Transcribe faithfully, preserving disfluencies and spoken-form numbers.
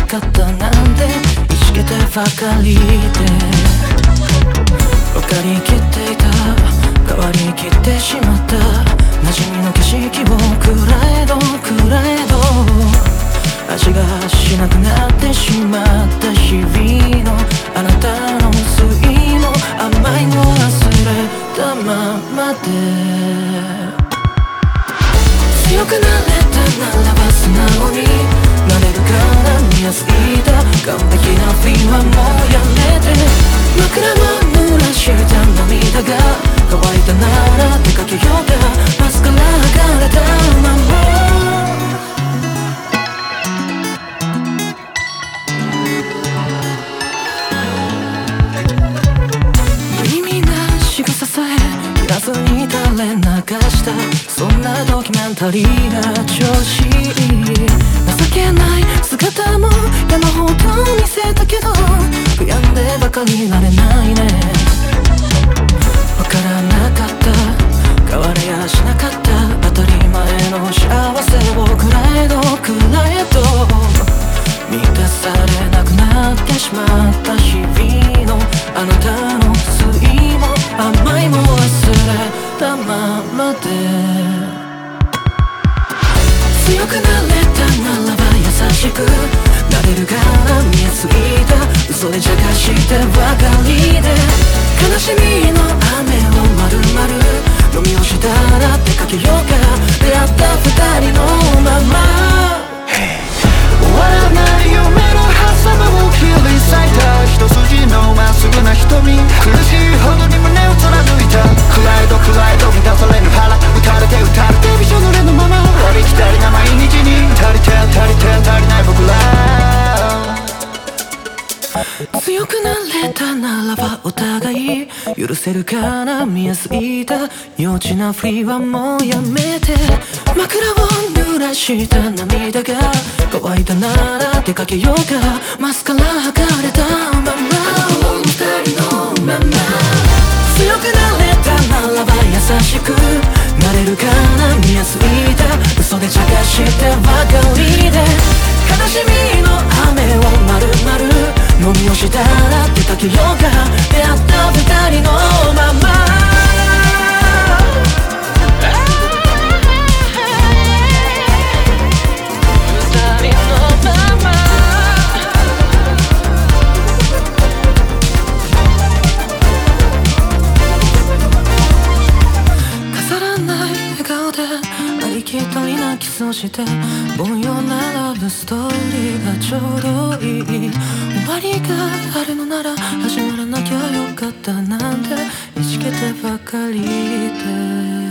かったなんていじけてばかりで分かりきっていた変わりきってしまった馴染みの景色をくらえどくらえど味がしなくなってしまった日々のあなたの酸いも甘いも忘れたままで強くなれたならば素直になれるから見やすいだ完璧なフィーはもうやめて枕を濡らした涙が乾いたなら出かけようかバスから剥がれたままに垂れ流したそんなドキュメンタリーが調子いい情けない姿も山ほど見せたけど悔やんでばかりなれないねわからなかった変われやしなかった当たり前の幸せをくらえどくらえど満たされなくなってしまった日々のあなたの酸いも甘いも忘れたままで強くなれたならば優しくなれるから見えすぎた嘘で邪魔してばかりで悲しみの雨を丸々飲み干したら出かけようか出会った二人のまま終わらない夢の狭間を切り裂いた一筋のまっすぐな瞳苦しいほどに胸を貫いた暗いと暗いと満たされぬ腹打たれて打たれてびしょ濡れのままありきたりな毎日に足りて足りて足りない僕ら強くなれたならばお互い許せるかな見えすぎた幼稚なふりはもうやめて枕を濡らした涙が乾いたなら出かけようかマスカラ剥がれたまま二人のまま強くなれたならば優しくなれるかな見えすぎた嘘で茶化してばかりで悲しみの雨を丸々飲み干したら出かけようか出会った二人のまま一人なキスをして凡庸なラブストーリーがちょうどいい終わりがあるのなら始まらなきゃよかったなんていじけてばかりで